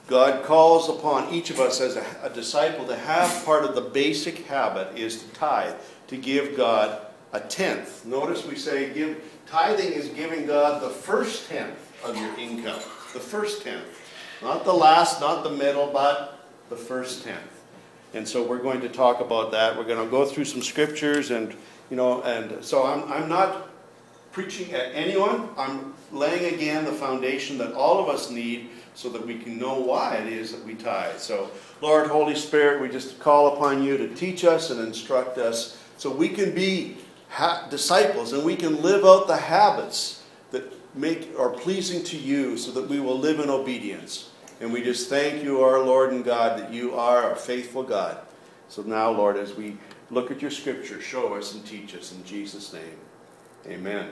God calls upon each of us as a disciple to have part of the basic habit is to tithe, to give God a tenth. Notice we say tithing is giving God the first tenth of your income. The first tenth. Not the last, not the middle, but the first tenth. And so we're going to talk about that. We're going to go through some scriptures and so I'm not preaching at anyone. I'm laying again the foundation that all of us need so that we can know why it is that we tithe. So, Lord, Holy Spirit, we just call upon you to teach us and instruct us so we can be disciples and we can live out the habits that are pleasing to you so that we will live in obedience. And we just thank you, our Lord and God, that you are a faithful God. So now, Lord, as we look at your scripture, show us and teach us in Jesus' name. Amen.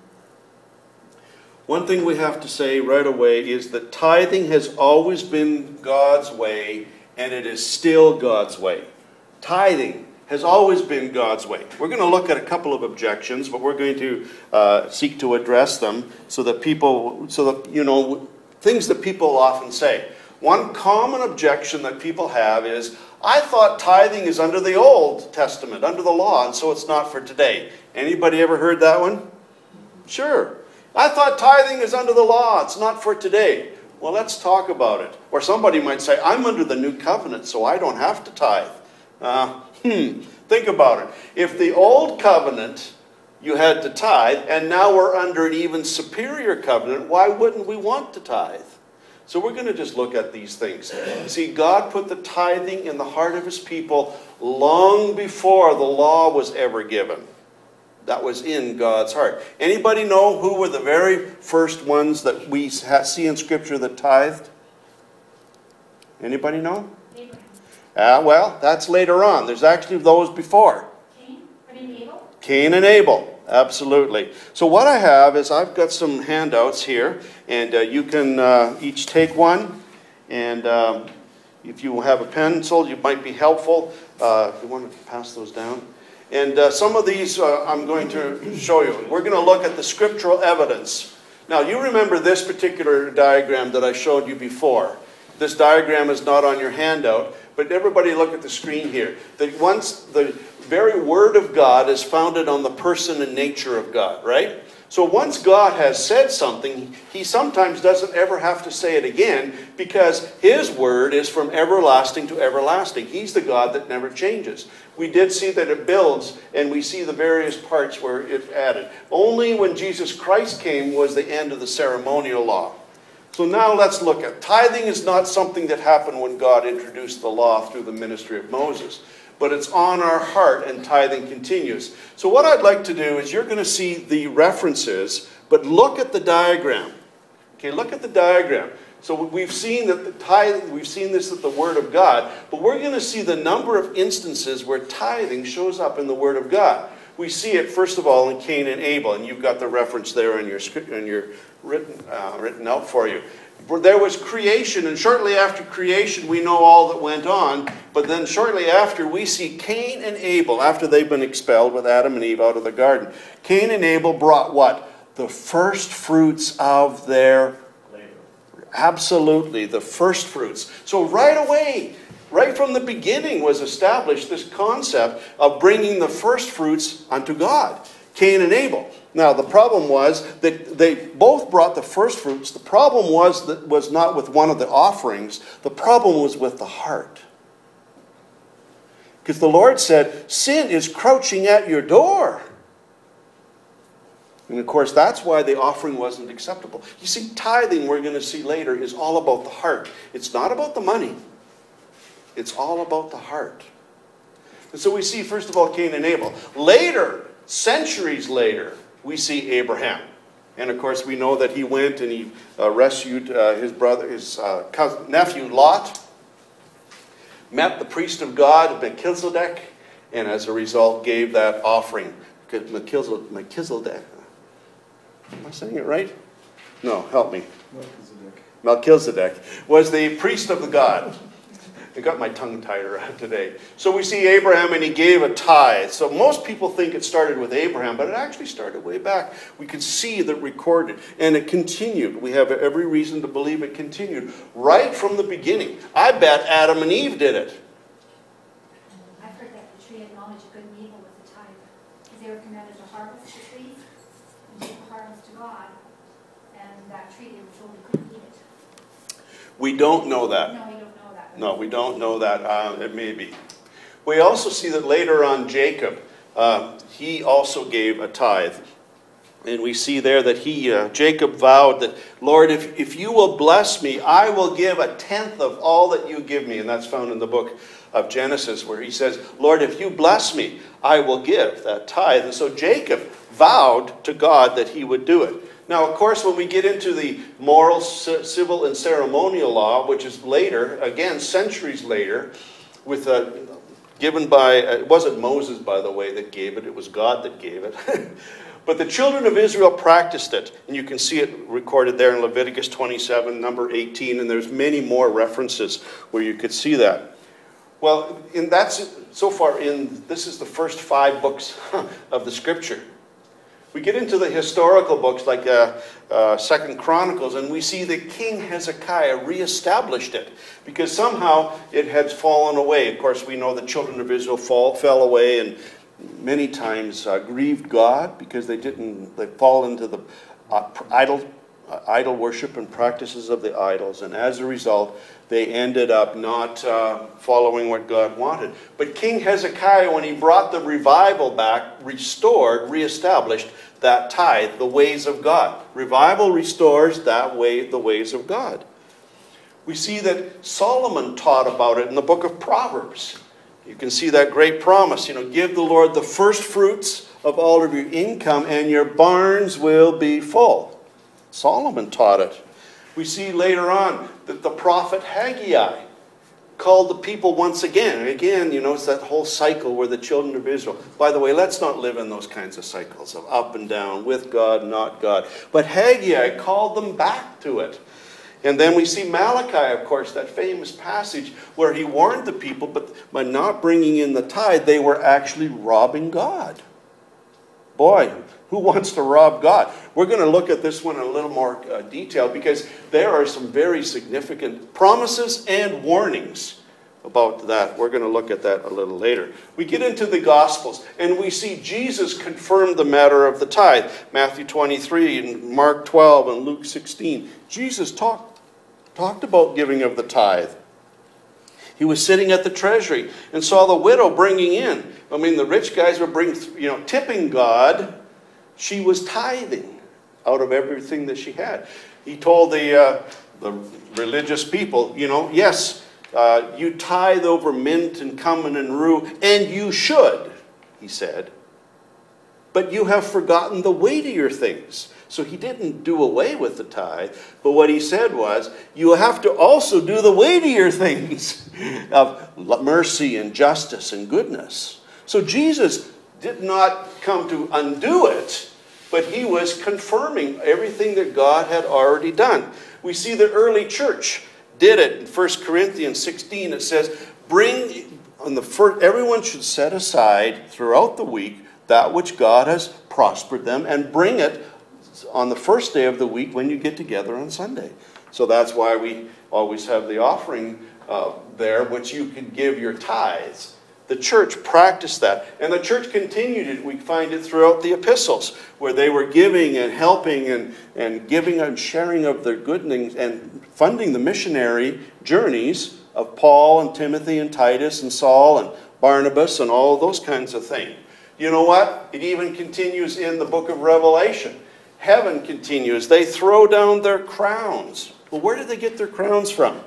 One thing we have to say right away is that tithing has always been God's way, and it is still God's way. Tithing has always been God's way. We're going to look at a couple of objections, but we're going to seek to address them so that things that people often say. One common objection that people have is, I thought tithing is under the Old Testament, under the law, and so it's not for today. Anybody ever heard that one? Sure. I thought tithing is under the law, it's not for today. Well, let's talk about it. Or somebody might say, I'm under the new covenant, so I don't have to tithe. Think about it. If the old covenant you had to tithe, and now we're under an even superior covenant, why wouldn't we want to tithe? So we're going to just look at these things. See, God put the tithing in the heart of his people long before the law was ever given. That was in God's heart. Anybody know who were the very first ones that we see in Scripture that tithed? Anybody know? Abraham. Well, that's later on. There's actually those before. Cain and Abel. Absolutely. So what I have is I've got some handouts here, and you can each take one. And if you have a pencil, it might be helpful. If you want to pass those down. And some of these I'm going to show you. We're going to look at the scriptural evidence. Now, you remember this particular diagram that I showed you before. This diagram is not on your handout, but everybody look at the screen here. That once the very Word of God is founded on the person and nature of God, right? So once God has said something, he sometimes doesn't ever have to say it again because his word is from everlasting to everlasting. He's the God that never changes. We did see that it builds, and we see the various parts where it added. Only when Jesus Christ came was the end of the ceremonial law. So now let's look at tithing is not something that happened when God introduced the law through the ministry of Moses. But it's on our heart, and tithing continues. So what I'd like to do is you're going to see the references, but look at the diagram. Okay, look at the diagram. So we've seen that the tithing, we've seen this at the Word of God, but we're going to see the number of instances where tithing shows up in the Word of God. We see it, first of all, in Cain and Abel, and you've got the reference there in your script, in your written out for you. There was creation, and shortly after creation we know all that went on, but then shortly after we see Cain and Abel, after they've been expelled with Adam and Eve out of the garden. Cain and Abel brought what? The first fruits of their labor. Absolutely, the first fruits. So right away, right from the beginning was established this concept of bringing the first fruits unto God. Cain and Abel. Now, the problem was that they both brought the first fruits. The problem was not with one of the offerings. The problem was with the heart. Because the Lord said, sin is crouching at your door. And of course, that's why the offering wasn't acceptable. You see, tithing, we're going to see later, is all about the heart. It's not about the money. It's all about the heart. And so we see, first of all, Cain and Abel. Later, centuries later, we see Abraham. And of course, we know that he went and he rescued his nephew Lot, met the priest of God, Melchizedek, and as a result gave that offering. Melchizedek. Am I saying it right? No, help me. Melchizedek was the priest of the God. I got my tongue tied around today. So we see Abraham, and he gave a tithe. So most people think it started with Abraham, but it actually started way back. We can see that recorded, and it continued. We have every reason to believe it continued right from the beginning. I bet Adam and Eve did it. I've heard that the tree of knowledge of good and evil was a tithe, because they were commanded to harvest the trees and give the harvest to God, and that tree they were told they couldn't eat it. We don't know that. No, we don't know that. No, we don't know that. It may be. We also see that later on Jacob, he also gave a tithe. And we see there that Jacob vowed that, Lord, if you will bless me, I will give a tenth of all that you give me. And that's found in the book of Genesis, where he says, Lord, if you bless me, I will give that tithe. And so Jacob vowed to God that he would do it. Now, of course, when we get into the moral, civil, and ceremonial law, which is later, again, centuries later, with given by, it wasn't Moses, by the way, that gave it. It was God that gave it. But the children of Israel practiced it. And you can see it recorded there in Leviticus 27, number 18. And there's many more references where you could see that. Well, so far, this is the first 5 books of the Scripture. We get into the historical books like 2 Chronicles, and we see that King Hezekiah reestablished it because somehow it had fallen away. Of course, we know the children of Israel fell away and many times grieved God because they fall into the idol worship and practices of the idols, and as a result, they ended up not following what God wanted. But King Hezekiah, when he brought the revival back, reestablished that tithe, the ways of God. Revival restores the ways of God. We see that Solomon taught about it in the book of Proverbs. You can see that great promise, give the Lord the first fruits of all of your income and your barns will be full. Solomon taught it. We see later on that the prophet Haggai called the people once again. And again, it's that whole cycle where the children of Israel. By the way, let's not live in those kinds of cycles of up and down, with God, not God. But Haggai called them back to it. And then we see Malachi, of course, that famous passage where he warned the people, but by not bringing in the tithe, they were actually robbing God. Boy, who wants to rob God? We're going to look at this one in a little more detail because there are some very significant promises and warnings about that. We're going to look at that a little later. We get into the Gospels and we see Jesus confirm the matter of the tithe. Matthew 23 and Mark 12 and Luke 16. Jesus talked about giving of the tithe. He was sitting at the treasury and saw the widow bringing in. I mean, the rich guys were tipping God. She was tithing out of everything that she had. He told the religious people, yes, you tithe over mint and cumin and rue, and you should, he said. But you have forgotten the weightier things. So he didn't do away with the tithe, but what he said was, you have to also do the weightier things of mercy and justice and goodness. So Jesus did not come to undo it, but he was confirming everything that God had already done. We see the early church did it. In 1 Corinthians 16, it says, everyone should set aside throughout the week that which God has prospered them and bring it on the first day of the week when you get together on Sunday. So that's why we always have the offering there, which you can give your tithes. The church practiced that. And the church continued it. We find it throughout the epistles, where they were giving and helping and giving and sharing of their good things and funding the missionary journeys of Paul and Timothy and Titus and Saul and Barnabas and all those kinds of things. You know what? It even continues in the book of Revelation. Heaven continues. They throw down their crowns. Well, where did they get their crowns from?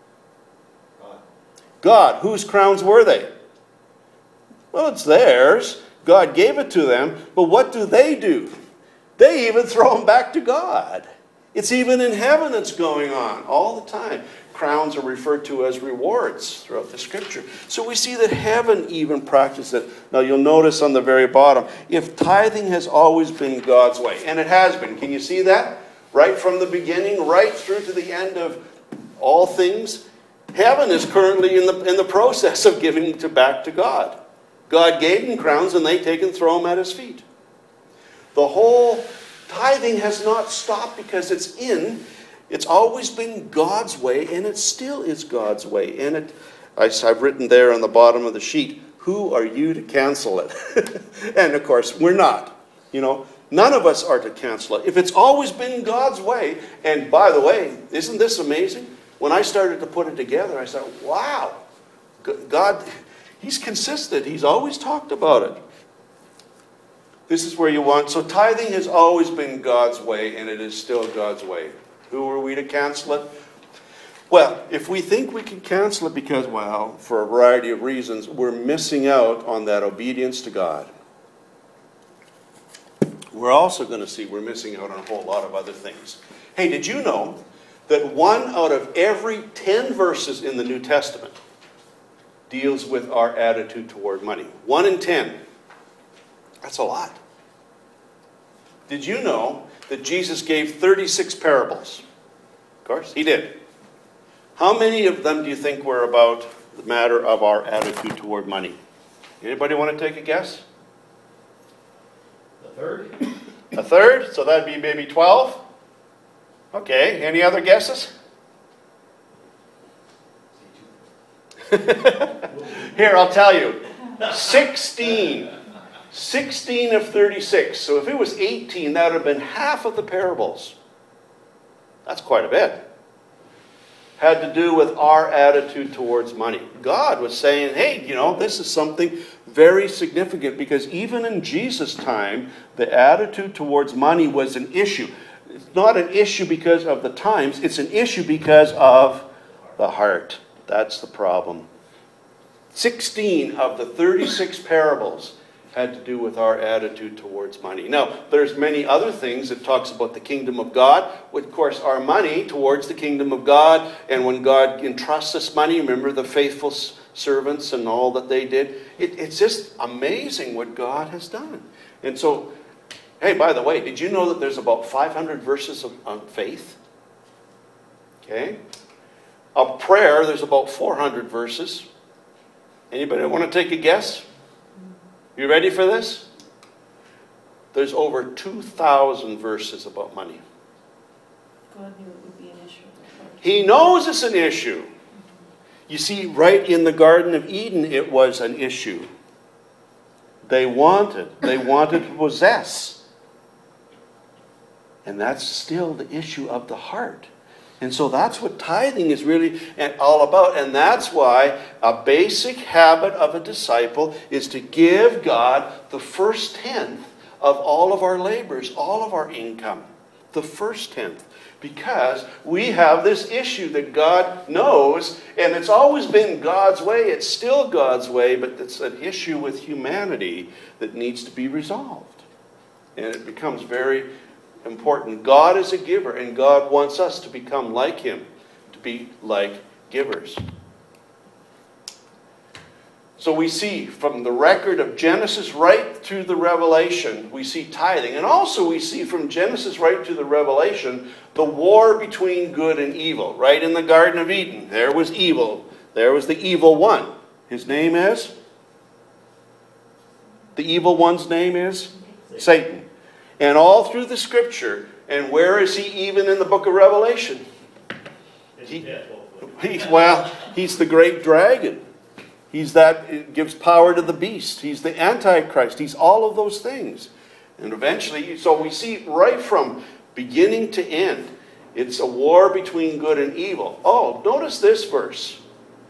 God. Whose crowns were they? Well, it's theirs. God gave it to them. But what do? They even throw them back to God. It's even in heaven it's going on all the time. Crowns are referred to as rewards throughout the Scripture. So we see that heaven even practiced it. Now you'll notice on the very bottom, if tithing has always been God's way, and it has been. Can you see that? Right from the beginning, right through to the end of all things, Heaven is currently in the process of giving back to God. God gave them crowns and they take and throw them at his feet. The whole tithing has not stopped because it's always been God's way, and it still is God's way. And I've written there on the bottom of the sheet, who are you to cancel it? And of course, we're not. None of us are to cancel it. If it's always been God's way, and by the way, isn't this amazing? When I started to put it together, I said, wow, God, he's consistent. He's always talked about it. This is where you want. So tithing has always been God's way, and it is still God's way. Who are we to cancel it? Well, if we think we can cancel it because, well, for a variety of reasons, we're missing out on that obedience to God. We're also going to see we're missing out on a whole lot of other things. Hey, did you know that 1 out of every 10 verses in the New Testament deals with our attitude toward money? 1 in 10. That's a lot. Did you know that Jesus gave 36 parables? Of course, he did. How many of them do you think were about the matter of our attitude toward money? Anybody want to take a guess? A third? A third? So that'd be maybe 12? Okay, any other guesses? Here, I'll tell you. 16. 16 of 36. So if it was 18, that would have been half of the parables. That's quite a bit. Had to do with our attitude towards money. God was saying, hey, this is something very significant, because even in Jesus' time, the attitude towards money was an issue. It's not an issue because of the times. It's an issue because of the heart. That's the problem. 16 of the 36 parables had to do with our attitude towards money. Now, there's many other things that talks about the kingdom of God. Of course, our money towards the kingdom of God. And when God entrusts us money, remember the faithful servants and all that they did. It's just amazing what God has done. And so, hey, by the way, did you know that there's about 500 verses on faith? Okay. Of prayer, there's about 400 verses. Anybody want to take a guess? You ready for this? There's over 2,000 verses about money. God knew it would be an issue. He knows it's an issue. You see, right in the Garden of Eden, it was an issue. They wanted to possess. And that's still the issue of the heart. And so that's what tithing is really all about. And that's why a basic habit of a disciple is to give God the first tenth of all of our labors, all of our income. The first tenth. Because we have this issue that God knows, and it's always been God's way. It's still God's way, but it's an issue with humanity that needs to be resolved. And it becomes very important. God is a giver, and God wants us to become like him, to be like givers. So we see from the record of Genesis right through the Revelation, we see tithing. And also we see from Genesis right to the Revelation, the war between good and evil. Right in the Garden of Eden, there was evil. There was the evil one. His name is? The evil one's name is? Satan. And all through the Scripture, and where is he even in the book of Revelation? He's the great dragon. He's that gives power to the beast. He's the Antichrist. He's all of those things. And eventually, so we see right from beginning to end, it's a war between good and evil. Oh, notice this verse.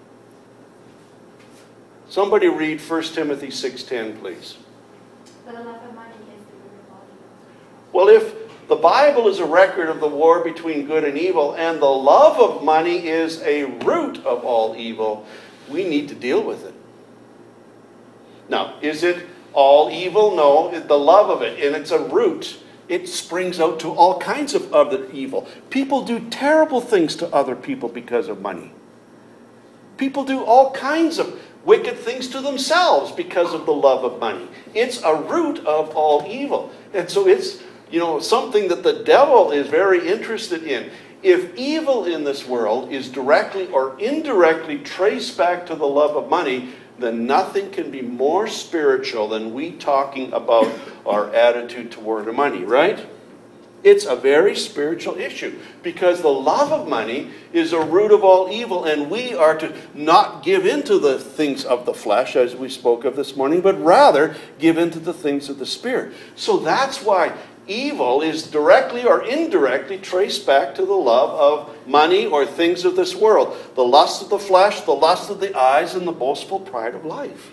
Somebody read 1 Timothy 6:10, please. For the love of money is the root of all evil. Well, if the Bible is a record of the war between good and evil, and the love of money is a root of all evil, we need to deal with it. Now, is it all evil? No, the love of it, and it's a root. It springs out to all kinds of other evil. People do terrible things to other people because of money. People do all kinds of wicked things to themselves because of the love of money. It's a root of all evil. And so it's, something that the devil is very interested in. If evil in this world is directly or indirectly traced back to the love of money, then nothing can be more spiritual than we talking about our attitude toward money, right? It's a very spiritual issue because the love of money is a root of all evil, and we are to not give into the things of the flesh, as we spoke of this morning, but rather give into the things of the Spirit. So that's why evil is directly or indirectly traced back to the love of money or things of this world. The lust of the flesh, the lust of the eyes, and the boastful pride of life.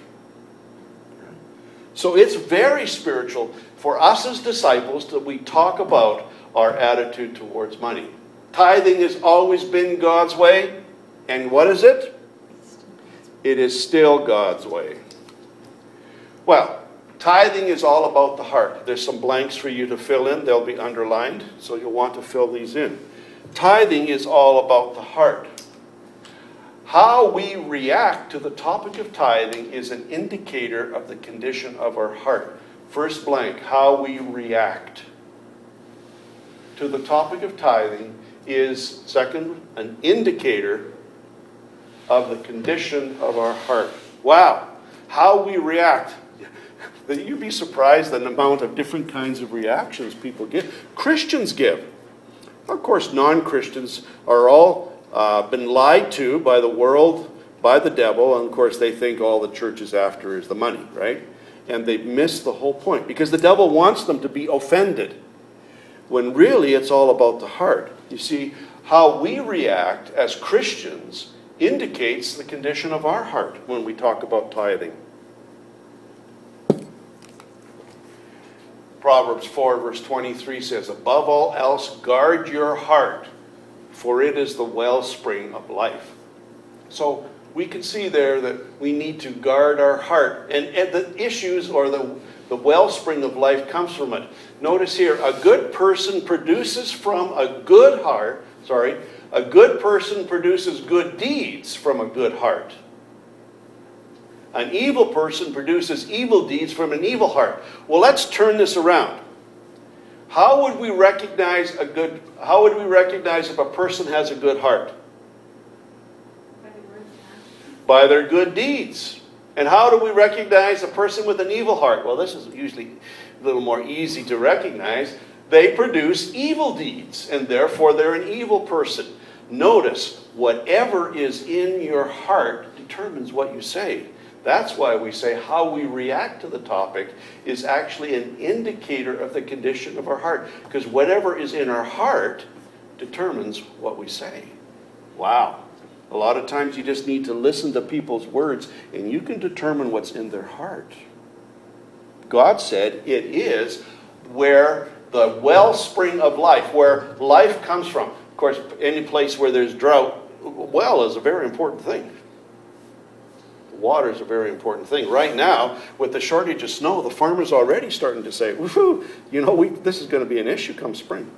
So it's very spiritual for us as disciples that we talk about our attitude towards money. Tithing has always been God's way. And what is it? It is still God's way. Well, tithing is all about the heart. There's some blanks for you to fill in. They'll be underlined, so you'll want to fill these in. Tithing is all about the heart. How we react to the topic of tithing is an indicator of the condition of our heart. First blank, how we react to the topic of tithing is, second, an indicator of the condition of our heart. Wow, how we react. You'd be surprised at the amount of different kinds of reactions people give. Christians give. Of course, non-Christians are all been lied to by the world, by the devil, and of course they think all the church is after is the money, right? And they've missed the whole point because the devil wants them to be offended when really it's all about the heart. You see, how we react as Christians indicates the condition of our heart when we talk about tithing. Proverbs 4 verse 23 says, above all else, guard your heart, for it is the wellspring of life. So we can see there that we need to guard our heart. And the issues or the wellspring of life comes from it. Notice here, a good person produces from a good heart, a good person produces good deeds from a good heart. An evil person produces evil deeds from an evil heart. Well, let's turn this around. How would we recognize if a person has a good heart? By their good deeds. And how do we recognize a person with an evil heart? Well, this is usually a little more easy to recognize. They produce evil deeds, and therefore they're an evil person. Notice, whatever is in your heart determines what you say. That's why we say how we react to the topic is actually an indicator of the condition of our heart. Because whatever is in our heart determines what we say. Wow. A lot of times you just need to listen to people's words and you can determine what's in their heart. God said it is where the wellspring of life, where life comes from. Of course, any place where there's drought, well is a very important thing. Water is a very important thing. Right now, with the shortage of snow, the farmers are already starting to say, woohoo, this is going to be an issue come spring.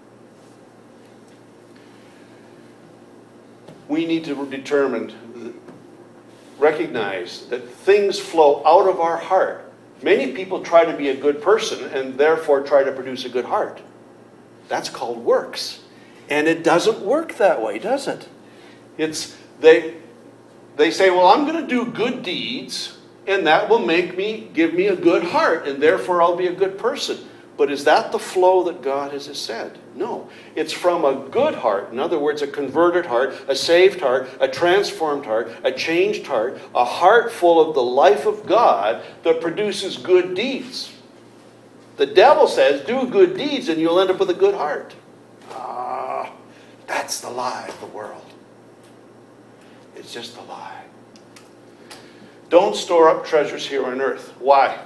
We need to recognize that things flow out of our heart. Many people try to be a good person and therefore try to produce a good heart. That's called works. And it doesn't work that way, does it? They say, well, I'm going to do good deeds, and that will give me a good heart, and therefore I'll be a good person. But is that the flow that God has said? No. It's from a good heart. In other words, a converted heart, a saved heart, a transformed heart, a changed heart, a heart full of the life of God that produces good deeds. The devil says, do good deeds and you'll end up with a good heart. That's the lie of the world. It's just a lie. Don't store up treasures here on earth. Why?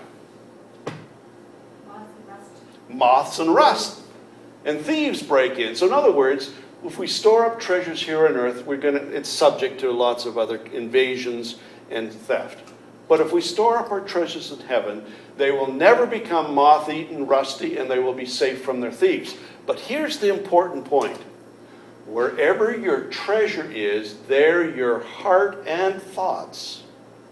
Moths and rust. And thieves break in. So in other words, if we store up treasures here on earth, it's subject to lots of other invasions and theft. But if we store up our treasures in heaven, they will never become moth-eaten, rusty, and they will be safe from their thieves. But here's the important point. Wherever your treasure is, there your heart and thoughts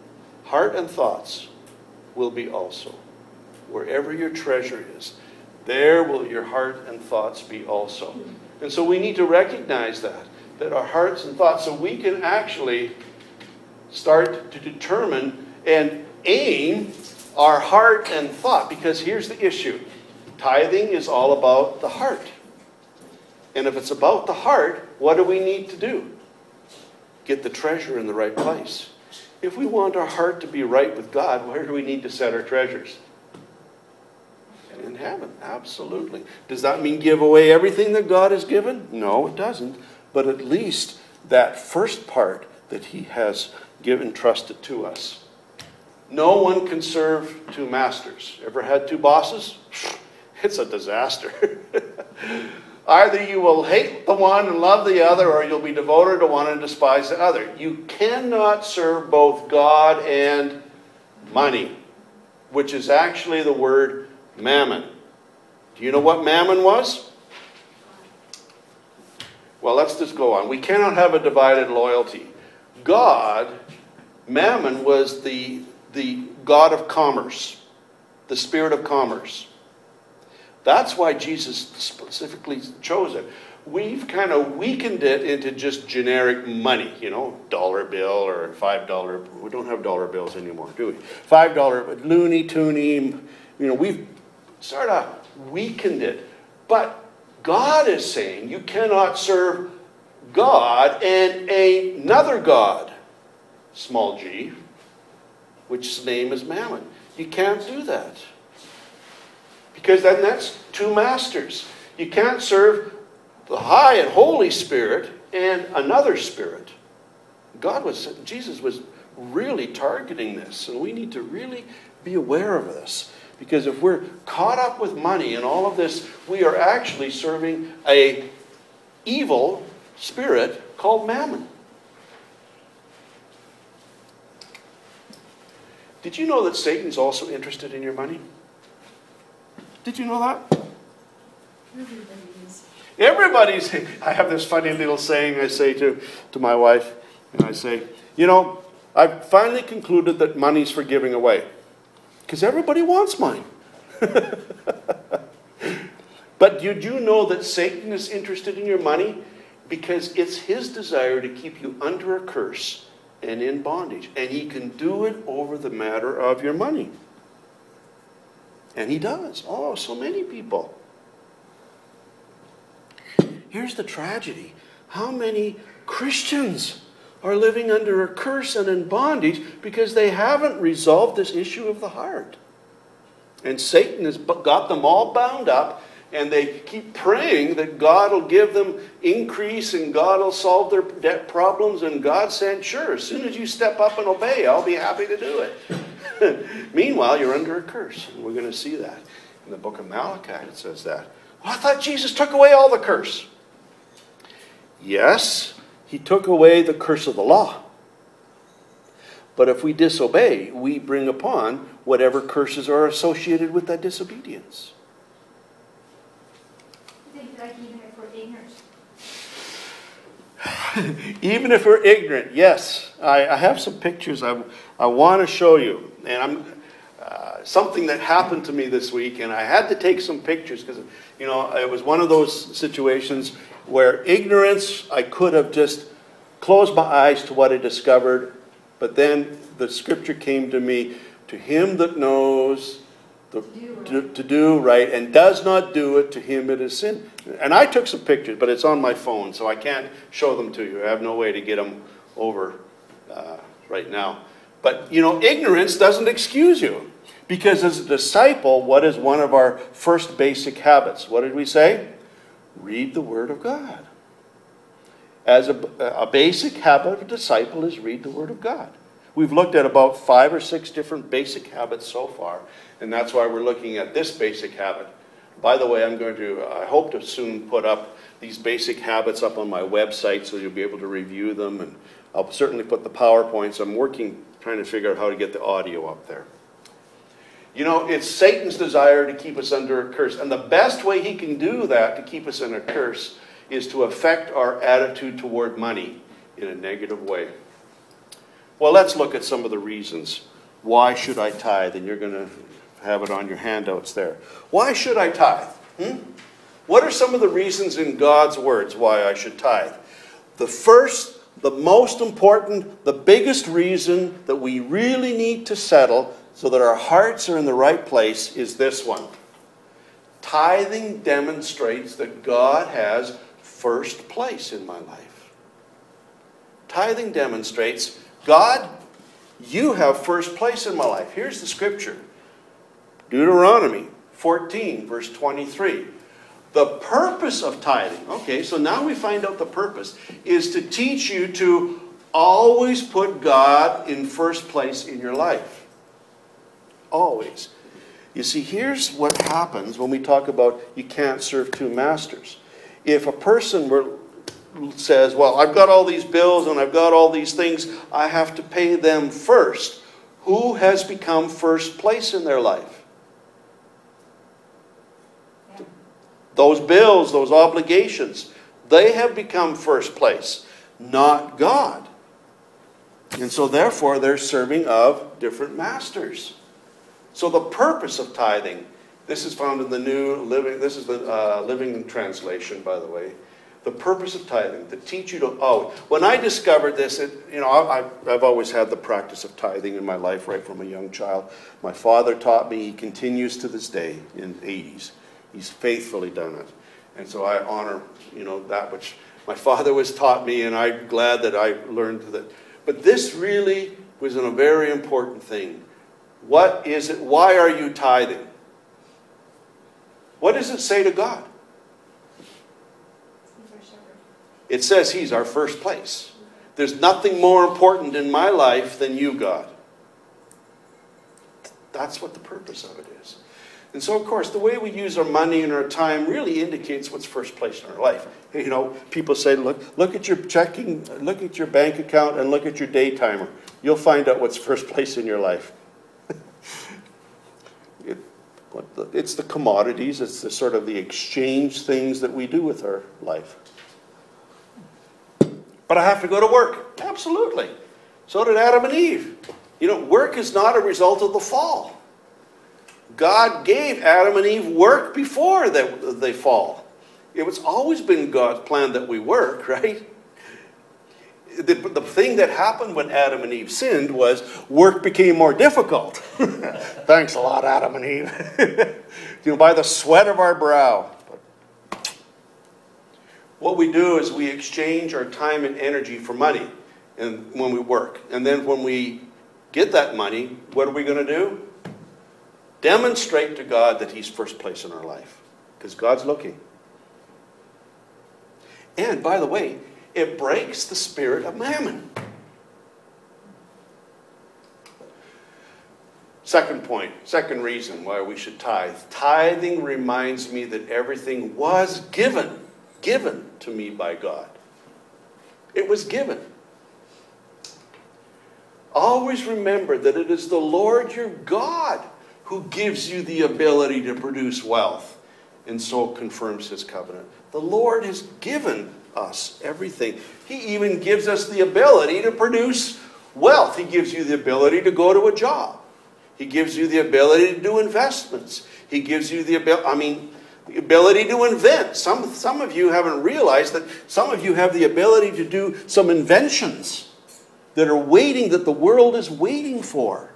will be also. Wherever your treasure is, there will your heart and thoughts be also. And so we need to recognize that our hearts and thoughts, so we can actually start to determine and aim our heart and thought. Because here's the issue. Tithing is all about the heart. And if it's about the heart, what do we need to do? Get the treasure in the right place. If we want our heart to be right with God, where do we need to set our treasures? In heaven, absolutely. Does that mean give away everything that God has given? No, it doesn't. But at least that first part that He has given, trusted to us. No one can serve two masters. Ever had two bosses? It's a disaster. Either you will hate the one and love the other, or you'll be devoted to one and despise the other. You cannot serve both God and money, which is actually the word mammon. Do you know what mammon was? Well, let's just go on. We cannot have a divided loyalty. Mammon was the god of commerce, the spirit of commerce. That's why Jesus specifically chose it. We've kind of weakened it into just generic money, dollar bill or $5. We don't have dollar bills anymore, do we? $5 loony, toony. We've sort of weakened it. But God is saying you cannot serve God and another god, small g, which name is mammon. You can't do that. Because then that's two masters. You can't serve the high and holy spirit and another spirit. Jesus was really targeting this. And we need to really be aware of this. Because if we're caught up with money and all of this, we are actually serving an evil spirit called mammon. Did you know that Satan's also interested in your money? Did you know that? Everybody's. I have this funny little saying I say to my wife, and I say, I've finally concluded that money's for giving away. Because everybody wants mine. But did you know that Satan is interested in your money? Because it's his desire to keep you under a curse and in bondage. And he can do it over the matter of your money. And he does. Oh, so many people. Here's the tragedy. How many Christians are living under a curse and in bondage because they haven't resolved this issue of the heart? And Satan has got them all bound up, and they keep praying that God will give them increase and God will solve their debt problems. And God said, sure, as soon as you step up and obey, I'll be happy to do it. Meanwhile, you're under a curse. And we're going to see that. In the book of Malachi, it says that. Well, I thought Jesus took away all the curse. Yes, he took away the curse of the law. But if we disobey, we bring upon whatever curses are associated with that disobedience. I think like even if we're ignorant. Even if we're ignorant, yes. I have some pictures I want to show you. And something that happened to me this week, and I had to take some pictures because, it was one of those situations where ignorance, I could have just closed my eyes to what I discovered, but then the scripture came to me, to him that knows to do right and does not do it, to him it is sin. And I took some pictures, but it's on my phone, so I can't show them to you. I have no way to get them over right now. But, ignorance doesn't excuse you. Because as a disciple, what is one of our first basic habits? What did we say? Read the Word of God. As a basic habit of a disciple is read the Word of God. We've looked at about 5 or 6 different basic habits so far. And that's why we're looking at this basic habit. By the way, I hope to soon put up these basic habits up on my website so you'll be able to review them. And I'll certainly put the PowerPoints. I'm trying to figure out how to get the audio up there. It's Satan's desire to keep us under a curse. And the best way he can do that, to keep us in a curse, is to affect our attitude toward money in a negative way. Well, let's look at some of the reasons. Why should I tithe? And you're going to have it on your handouts there. Why should I tithe? What are some of the reasons in God's words why I should tithe? The first, the most important, the biggest reason that we really need to settle so that our hearts are in the right place is this one. Tithing demonstrates that God has first place in my life. Tithing demonstrates, God, you have first place in my life. Here's the scripture. Deuteronomy 14, verse 23. The purpose of tithing, okay, so now we find out the purpose, is to teach you to always put God in first place in your life. Always. You see, here's what happens when we talk about you can't serve two masters. If a person says, well, I've got all these bills and I've got all these things, I have to pay them first. Who has become first place in their life? Those bills, those obligations, they have become first place, not God. And so therefore they're serving of different masters. So the purpose of tithing, this is found in the New Living, this is the Living Translation, by the way. The purpose of tithing, to teach you to, when I discovered this, I've always had the practice of tithing in my life right from a young child. My father taught me, he continues to this day in the 80s. He's faithfully done it. And so I honor, that which my father was taught me, and I'm glad that I learned that. But this really was a very important thing. What is it? Why are you tithing? What does it say to God? It says He's our first place. There's nothing more important in my life than you, God. That's what the purpose of it is. And so, of course, the way we use our money and our time really indicates what's first place in our life. People say, look at your checking, look at your bank account, and look at your day timer. You'll find out what's first place in your life. It's the commodities, it's the sort of the exchange things that we do with our life. But I have to go to work. Absolutely. So did Adam and Eve. Work is not a result of the fall. God gave Adam and Eve work before they fall. It was always been God's plan that we work, right? The thing that happened when Adam and Eve sinned was work became more difficult. Thanks a lot, Adam and Eve. By the sweat of our brow. What we do is we exchange our time and energy for money and when we work. And then when we get that money, what are we going to do? Demonstrate to God that He's first place in our life. Because God's looking. And, by the way, it breaks the spirit of mammon. Second point, second reason why we should tithe. Tithing reminds me that everything was given to me by God. It was given. Always remember that it is the Lord your God who gives you the ability to produce wealth and so confirms His covenant. The Lord has given us everything. He even gives us the ability to produce wealth. He gives you the ability to go to a job. He gives you the ability to do investments. He gives you the ability to invent. Some of you haven't realized that some of you have the ability to do some inventions that are waiting, that the world is waiting for.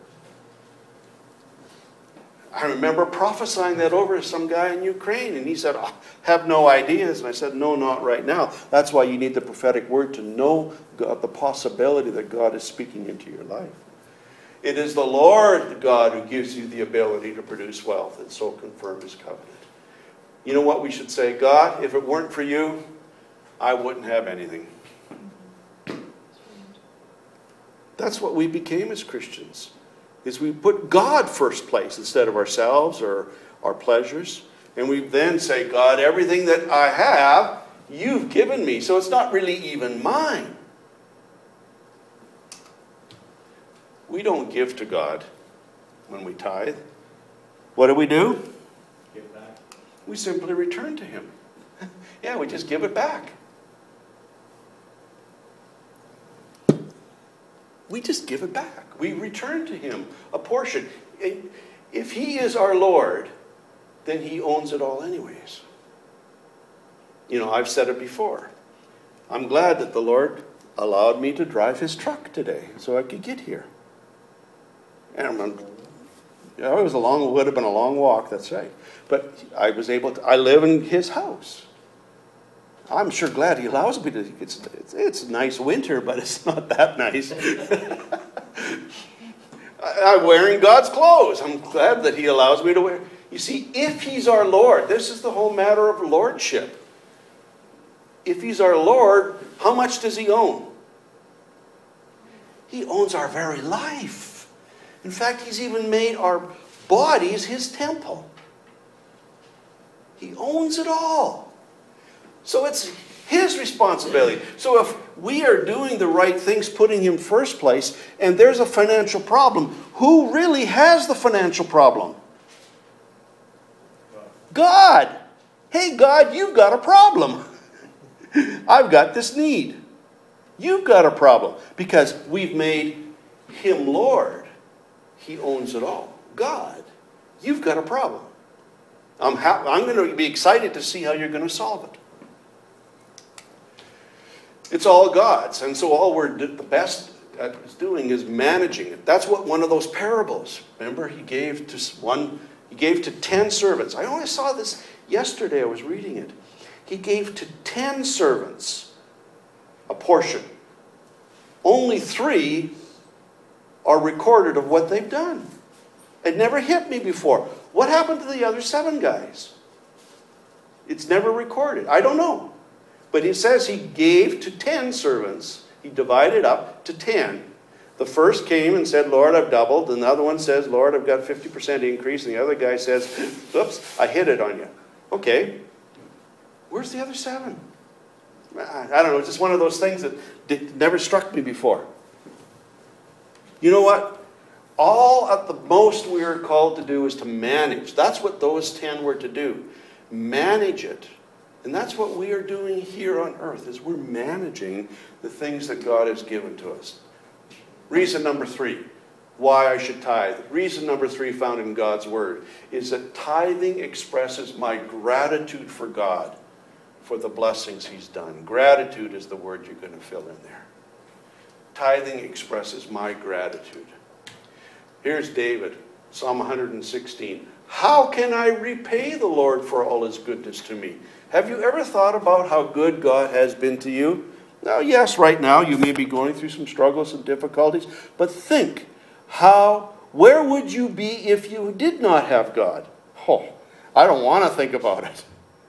I remember prophesying that over to some guy in Ukraine, and he said, I have no ideas. And I said, no, not right now. That's why you need the prophetic word to know God, the possibility that God is speaking into your life. It is the Lord God who gives you the ability to produce wealth and so confirm His covenant. You know what we should say? God, if it weren't for you, I wouldn't have anything. That's what we became as Christians. Is we put God first place instead of ourselves or our pleasures. And we then say, God, everything that I have, you've given me. So it's not really even mine. We don't give to God when we tithe. What do? Give back. We simply return to Him. Yeah, we just give it back. We just give it back. We return to Him a portion. If He is our Lord, then He owns it all anyways. I've said it before. I'm glad that the Lord allowed me to drive his truck today so I could get here. And would have been a long walk, that's right. But I was able to, I live in his house. I'm sure glad he allows me to. It's a nice winter, but it's not that nice. I'm wearing God's clothes. I'm glad that he allows me to wear. You see, if he's our Lord, this is the whole matter of lordship. If he's our Lord, how much does he own? He owns our very life. In fact, he's even made our bodies his temple. He owns it all. So it's his responsibility. So if we are doing the right things, putting him first place, and there's a financial problem, who really has the financial problem? God. Hey, God, you've got a problem. I've got this need. You've got a problem. Because we've made him Lord. He owns it all. God, you've got a problem. I'm going to be excited to see how you're going to solve it. It's all God's. And so all we're the best at doing is managing it. That's what one of those parables. Remember, he gave to 10 servants. I only saw this yesterday. I was reading it. He gave to 10 servants a portion. Only 3 are recorded of what they've done. It never hit me before. What happened to the other 7 guys? It's never recorded. I don't know. But it says he gave to 10 servants. He divided up to 10. The first came and said, Lord, I've doubled. And the other one says, Lord, I've got 50% increase. And the other guy says, oops, I hit it on you. Okay. Where's the other 7? I don't know. It's just one of those things that never struck me before. You know what? All at the most we are called to do is to manage. That's what those 10 were to do. Manage it. And that's what we are doing here on earth, is we're managing the things that God has given to us. Reason number 3, why I should tithe. Reason number 3 found in God's Word is that tithing expresses my gratitude for God for the blessings he's done. Gratitude is the word you're going to fill in there. Tithing expresses my gratitude. Here's David, Psalm 116. How can I repay the Lord for all his goodness to me? Have you ever thought about how good God has been to you? Now, yes, right now you may be going through some struggles and difficulties, but think, where would you be if you did not have God? Oh, I don't want to think about it.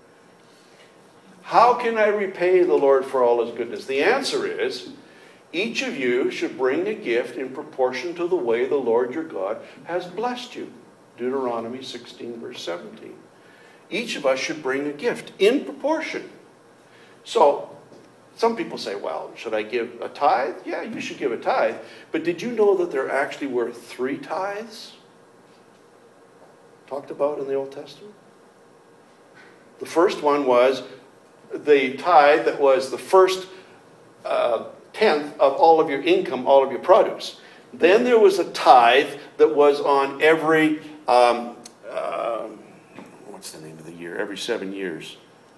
How can I repay the Lord for all his goodness? The answer is, each of you should bring a gift in proportion to the way the Lord your God has blessed you. Deuteronomy 16, verse 17. Each of us should bring a gift in proportion. So, some people say, well, should I give a tithe? Yeah, you should give a tithe. But did you know that there actually were 3 tithes talked about in the Old Testament? The first one was the tithe that was the first tenth of all of your income, all of your produce. Then there was a tithe that was on every, what's the name of the year? Every 7 years.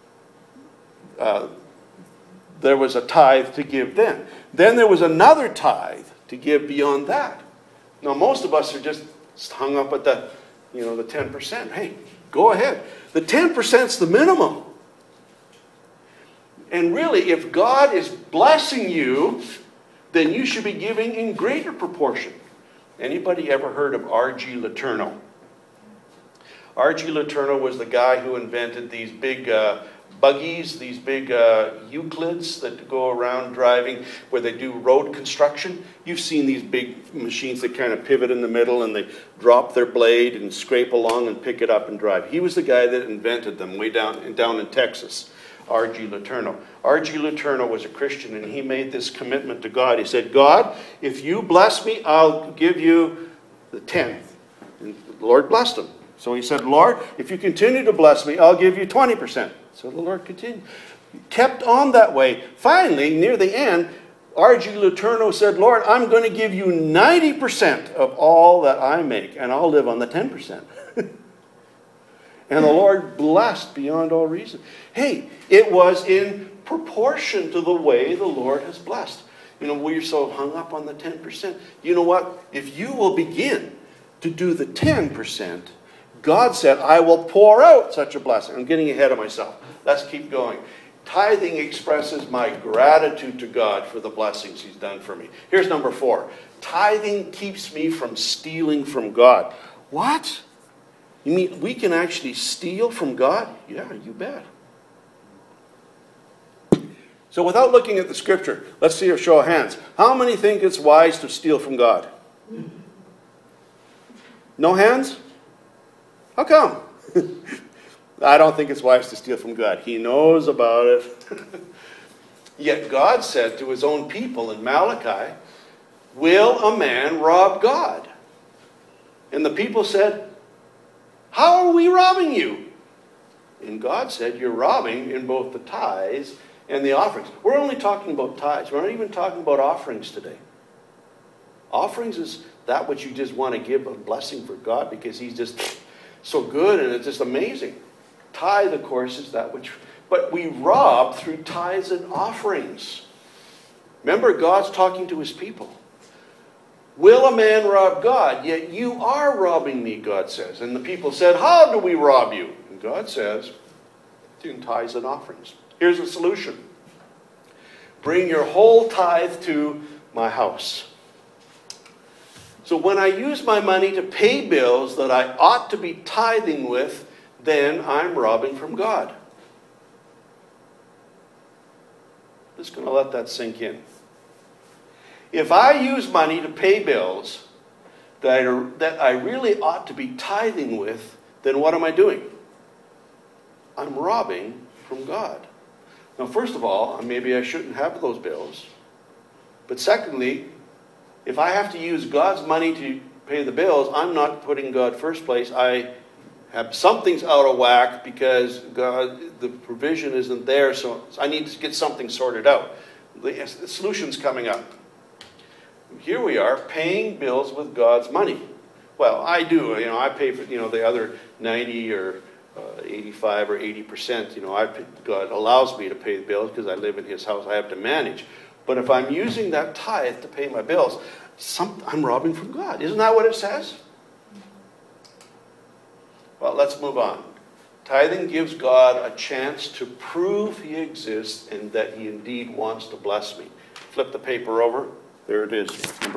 There was a tithe to give then. Then there was another tithe to give beyond that. Now most of us are just hung up at the 10%. Hey, go ahead. The 10% is the minimum. And really, if God is blessing you, then you should be giving in greater proportion. Anybody ever heard of R.G. Letourneau? R.G. Letourneau was the guy who invented these big buggies, these big Euclids that go around driving where they do road construction. You've seen these big machines that kind of pivot in the middle and they drop their blade and scrape along and pick it up and drive. He was the guy that invented them way down in Texas. R.G. Letourneau. R.G. Letourneau was a Christian, and he made this commitment to God. He said, God, if you bless me, I'll give you the 10th. And the Lord blessed him. So he said, Lord, if you continue to bless me, I'll give you 20%. So the Lord continued. He kept on that way. Finally, near the end, R.G. Letourneau said, Lord, I'm going to give you 90% of all that I make, and I'll live on the 10%. And the Lord blessed beyond all reason. Hey, it was in proportion to the way the Lord has blessed. You know, we're so hung up on the 10%. You know what? If you will begin to do the 10%, God said, I will pour out such a blessing. I'm getting ahead of myself. Let's keep going. Tithing expresses my gratitude to God for the blessings He's done for me. Here's number 4. Tithing keeps me from stealing from God. What? You mean we can actually steal from God? Yeah, you bet. So without looking at the scripture, let's see a show of hands. How many think it's wise to steal from God? No hands? How come? I don't think it's wise to steal from God. He knows about it. Yet God said to His own people in Malachi, will a man rob God? And the people said, how are we robbing you? And God said, you're robbing in both the tithes and the offerings. We're only talking about tithes. We're not even talking about offerings today. Offerings is that which you just want to give a blessing for God because He's just so good and it's just amazing. Tithe, of course, is that which... But we rob through tithes and offerings. Remember, God's talking to His people. Will a man rob God? Yet you are robbing me, God says. And the people said, how do we rob you? And God says, in tithes and offerings. Here's the solution. Bring your whole tithe to my house. So when I use my money to pay bills that I ought to be tithing with, then I'm robbing from God. Just going to let that sink in. If I use money to pay bills that I really ought to be tithing with, then what am I doing? I'm robbing from God. Now, first of all, maybe I shouldn't have those bills. But secondly, if I have to use God's money to pay the bills, I'm not putting God first place. I have something's out of whack because God, the provision isn't there, so I need to get something sorted out. The solution's coming up. Here we are paying bills with God's money. Well, I do. You know, I pay for the other 90 or 85 or 80%. God allows me to pay the bills because I live in His house. I have to manage. But if I'm using that tithe to pay my bills, I'm robbing from God. Isn't that what it says? Well, let's move on. Tithing gives God a chance to prove He exists and that He indeed wants to bless me. Flip the paper over. There it is, number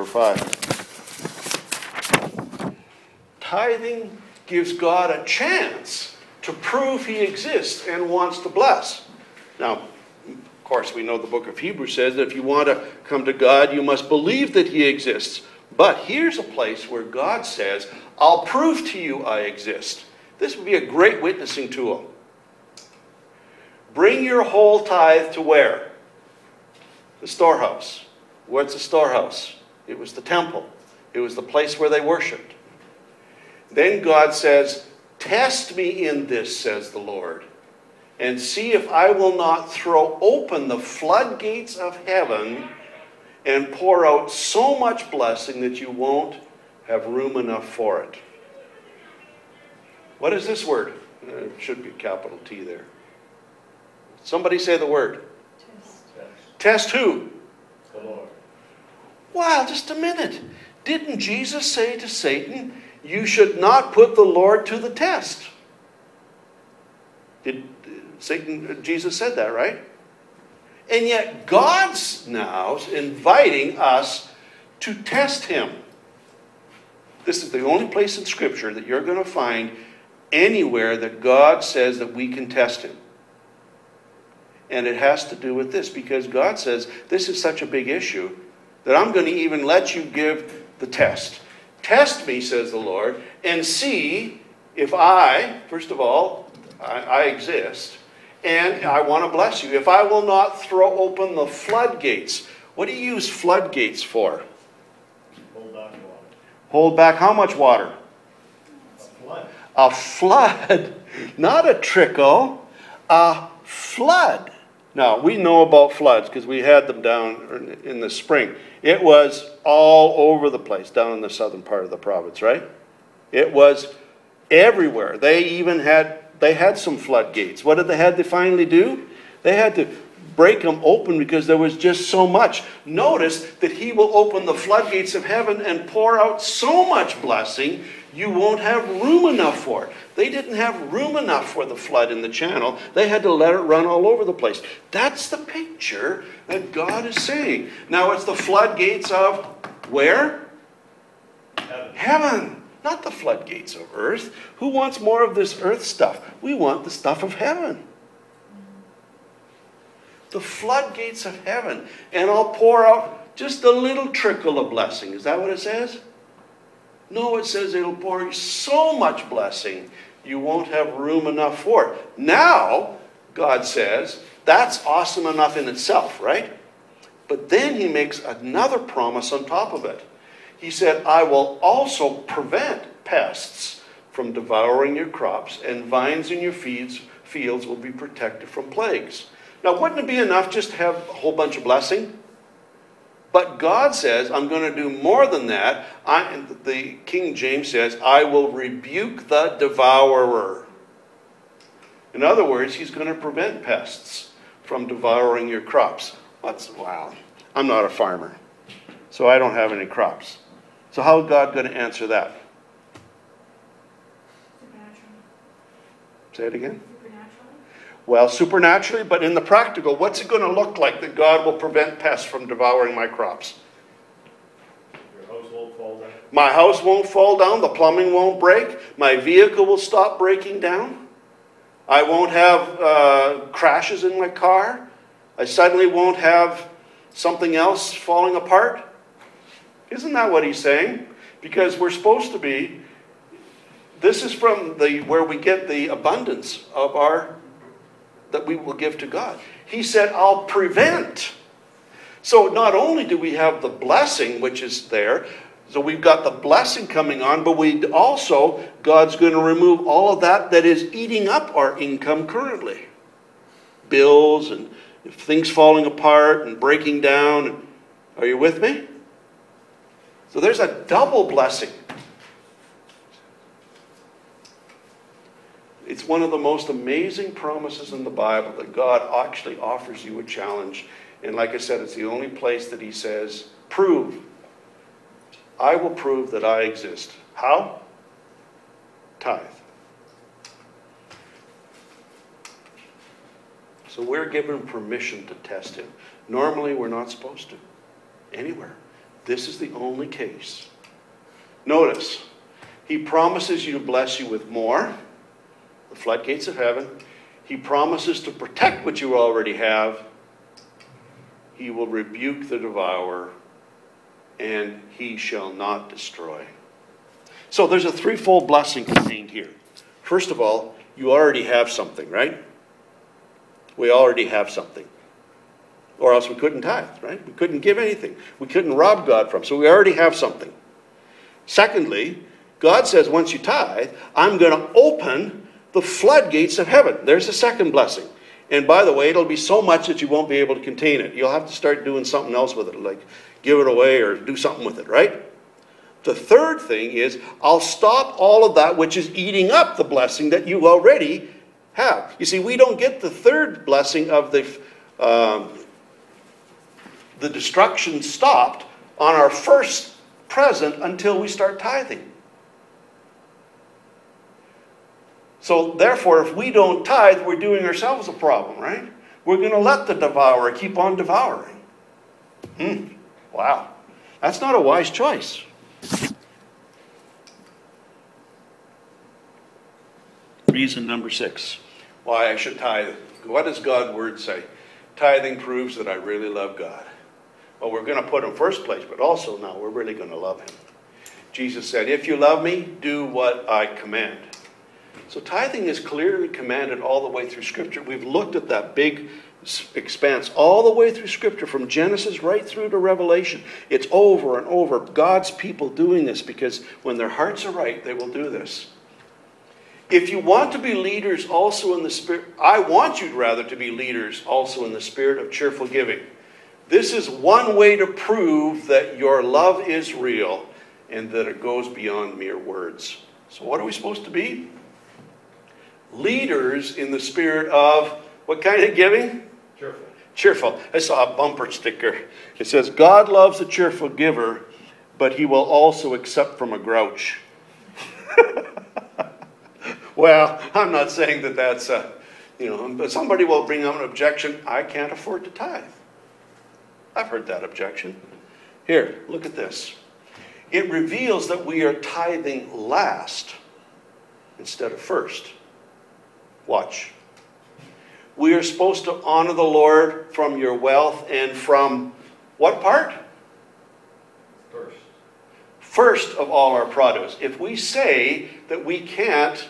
5. Tithing gives God a chance to prove He exists and wants to bless. Now, of course, we know the book of Hebrews says that if you want to come to God, you must believe that He exists. But here's a place where God says, I'll prove to you I exist. This would be a great witnessing tool. Bring your whole tithe to where? The storehouse. What's the storehouse? It was the temple. It was the place where they worshipped. Then God says, test me in this, says the Lord, and see if I will not throw open the floodgates of heaven and pour out so much blessing that you won't have room enough for it. What is this word? It should be a capital T there. Somebody say the word. Test who? The Lord. Wow, just a minute. Didn't Jesus say to Satan, you should not put the Lord to the test? Jesus said that, right? And yet God's now inviting us to test Him. This is the only place in Scripture that you're going to find anywhere that God says that we can test Him. And it has to do with this, because God says, this is such a big issue that I'm going to even let you give the test. Test me, says the Lord, and see if first of all, I exist, and I want to bless you. If I will not throw open the floodgates. What do you use floodgates for? Hold back water. Hold back how much water? A flood. A flood, not a trickle, a flood. Now, we know about floods because we had them down in the spring. It was all over the place down in the southern part of the province, right? It was everywhere. They even had they had some floodgates. What did they had to finally do? They had to break them open because there was just so much. Notice that he will open the floodgates of heaven and pour out so much blessing, you won't have room enough for it. They didn't have room enough for the flood in the channel. They had to let it run all over the place. That's the picture that God is saying. Now it's the floodgates of where? Heaven. Heaven. Not the floodgates of earth. Who wants more of this earth stuff? We want the stuff of heaven. The floodgates of heaven. And I'll pour out just a little trickle of blessing. Is that what it says? No, it says it'll pour you so much blessing, you won't have room enough for it. Now, God says, that's awesome enough in itself, right? But then he makes another promise on top of it. He said, I will also prevent pests from devouring your crops, and vines in your fields will be protected from plagues. Now, wouldn't it be enough just to have a whole bunch of blessing? But God says, I'm going to do more than that. The King James says, I will rebuke the devourer. In other words, he's going to prevent pests from devouring your crops. Wow. I'm not a farmer, so I don't have any crops. So how is God going to answer that? Supernaturally. Say it again. Supernaturally. Well, supernaturally, but in the practical, what's it going to look like that God will prevent pests from devouring my crops? Your house won't fall down. My house won't fall down. The plumbing won't break. My vehicle will stop breaking down. I won't have crashes in my car. I suddenly won't have something else falling apart. Isn't that what he's saying? Because we're supposed to be, this is from where we get the abundance of that we will give to God. He said, I'll prevent. So not only do we have the blessing, which is there, so we've got the blessing coming on, but God's going to remove all of that is eating up our income currently. Bills and things falling apart and breaking down. Are you with me? So there's a double blessing. It's one of the most amazing promises in the Bible that God actually offers you a challenge. And like I said, it's the only place that he says, prove. I will prove that I exist. How? Tithe. So we're given permission to test him. Normally we're not supposed to. Anywhere. This is the only case. Notice, he promises you to bless you with more. The floodgates of heaven. He promises to protect what you already have. He will rebuke the devourer, and he shall not destroy. So there's a threefold blessing contained here. First of all, you already have something, right? We already have something. Or else we couldn't tithe, right? We couldn't give anything. We couldn't rob God from. So we already have something. Secondly, God says once you tithe, I'm going to open the floodgates of heaven. There's the second blessing. And by the way, it'll be so much that you won't be able to contain it. You'll have to start doing something else with it, like give it away or do something with it, right? The third thing is, I'll stop all of that which is eating up the blessing that you already have. You see, we don't get the third blessing of the destruction stopped on our first present until we start tithing. So therefore, if we don't tithe, we're doing ourselves a problem, right? We're going to let the devourer keep on devouring. Wow. That's not a wise choice. Reason number 6, why I should tithe. What does God's word say? Tithing proves that I really love God. Well, we're going to put him first place, but also now we're really going to love him. Jesus said, if you love me, do what I command. So tithing is clearly commanded all the way through Scripture. We've looked at that big expanse all the way through Scripture, from Genesis right through to Revelation. It's over and over. God's people doing this because when their hearts are right, they will do this. If you want to be leaders also in the spirit, I want you rather to be leaders also in the spirit of cheerful giving. This is one way to prove that your love is real and that it goes beyond mere words. So what are we supposed to be? leaders in the spirit of what kind of giving? Cheerful. Cheerful. I saw a bumper sticker. It says, God loves a cheerful giver, but he will also accept from a grouch. Well, I'm not saying that that's but somebody will bring up an objection. I can't afford to tithe. I've heard that objection. Here, look at this. It reveals that we are tithing last instead of first. Watch. We are supposed to honor the Lord from your wealth and from what part? First. First of all our produce. If we say that we can't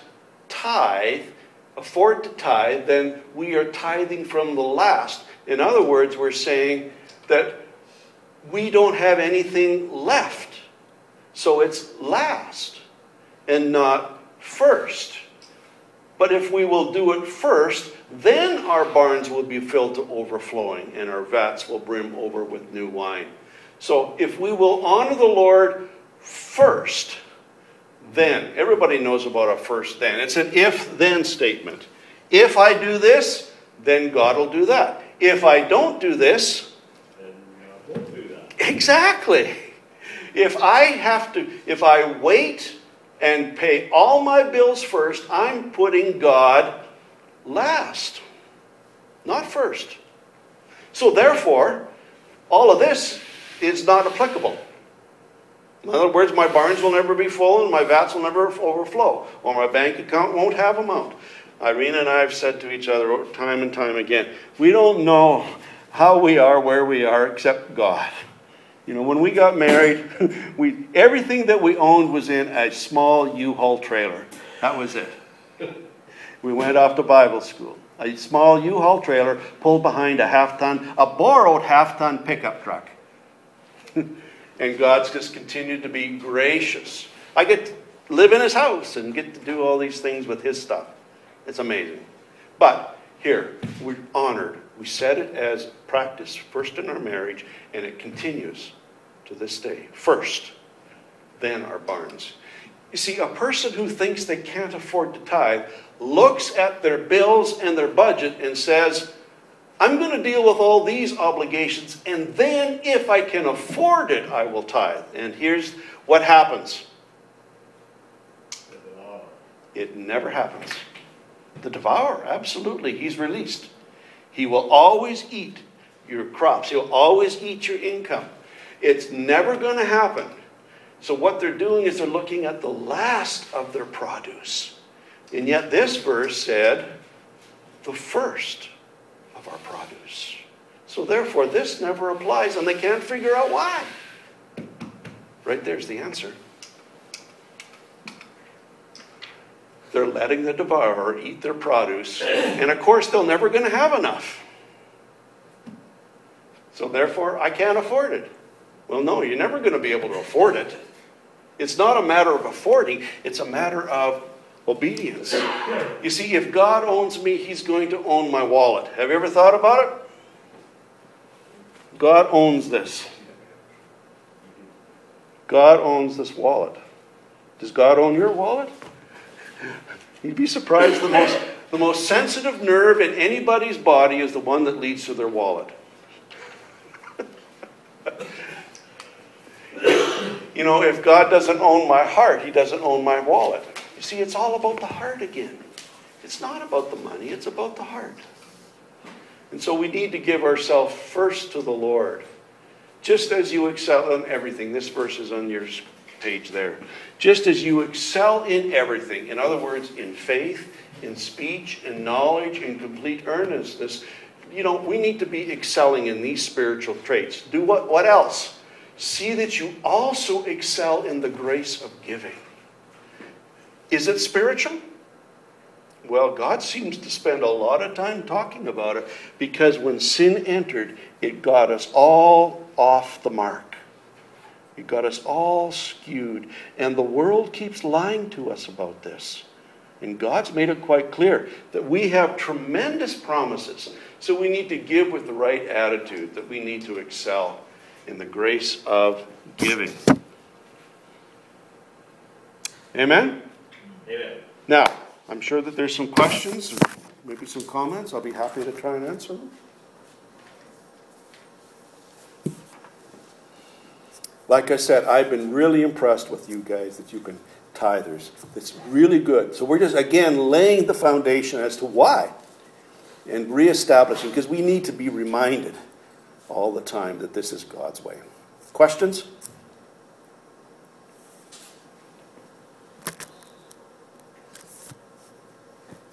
afford to tithe, then we are tithing from the last. In other words, we're saying that we don't have anything left. So it's last and not first. But if we will do it first, then our barns will be filled to overflowing and our vats will brim over with new wine. So if we will honor the Lord first, then, everybody knows about a first then. It's an if-then statement. If I do this, then God will do that. If I don't do this, And God won't do that. exactly. If I wait and pay all my bills first, I'm putting God last, not first. So therefore, all of this is not applicable. In other words, my barns will never be full and my vats will never overflow, or my bank account won't have amount. Irene and I have said to each other time and time again, we don't know how we are, where we are, except God. When we got married, everything that we owned was in a small U-Haul trailer. That was it. We went off to Bible school. A small U-Haul trailer pulled behind a borrowed half-ton pickup truck. And God's just continued to be gracious. I get to live in his house and get to do all these things with his stuff. It's amazing. But here, we're honored. We set it as practice first in our marriage, and it continues to this day. First, then our barns. You see, a person who thinks they can't afford to tithe looks at their bills and their budget and says, I'm going to deal with all these obligations, and then if I can afford it, I will tithe. And here's what happens. It never happens. The devourer, absolutely, he's released. He will always eat your crops. He'll always eat your income. It's never going to happen. So what they're doing is they're looking at the last of their produce. And yet this verse said, the first of our produce. So therefore, this never applies, and they can't figure out why. Right there's the answer. They're letting the devourer eat their produce, and of course, they're never going to have enough. So therefore, I can't afford it. Well, no, you're never going to be able to afford it. It's not a matter of affording, it's a matter of obedience. You see, if God owns me, he's going to own my wallet. Have you ever thought about it? God owns this. God owns this wallet. Does God own your wallet? You'd be surprised, the most sensitive nerve in anybody's body is the one that leads to their wallet. If God doesn't own my heart, he doesn't own my wallet. You see, it's all about the heart again. It's not about the money, it's about the heart. And so we need to give ourselves first to the Lord. Just as you excel in everything. This verse is on your page there. Just as you excel in everything. In other words, in faith, in speech, in knowledge, in complete earnestness. We need to be excelling in these spiritual traits. Do what else? See that you also excel in the grace of giving. Is it spiritual? Well, God seems to spend a lot of time talking about it because when sin entered, it got us all off the mark. It got us all skewed. And the world keeps lying to us about this. And God's made it quite clear that we have tremendous promises. So we need to give with the right attitude, that we need to excel in the grace of giving. Amen? Amen. Now, I'm sure that there's some questions, maybe some comments. I'll be happy to try and answer them. Like I said, I've been really impressed with you guys that you can tithers. It's really good. So we're just, again, laying the foundation as to why and reestablishing, because we need to be reminded all the time that this is God's way. Questions?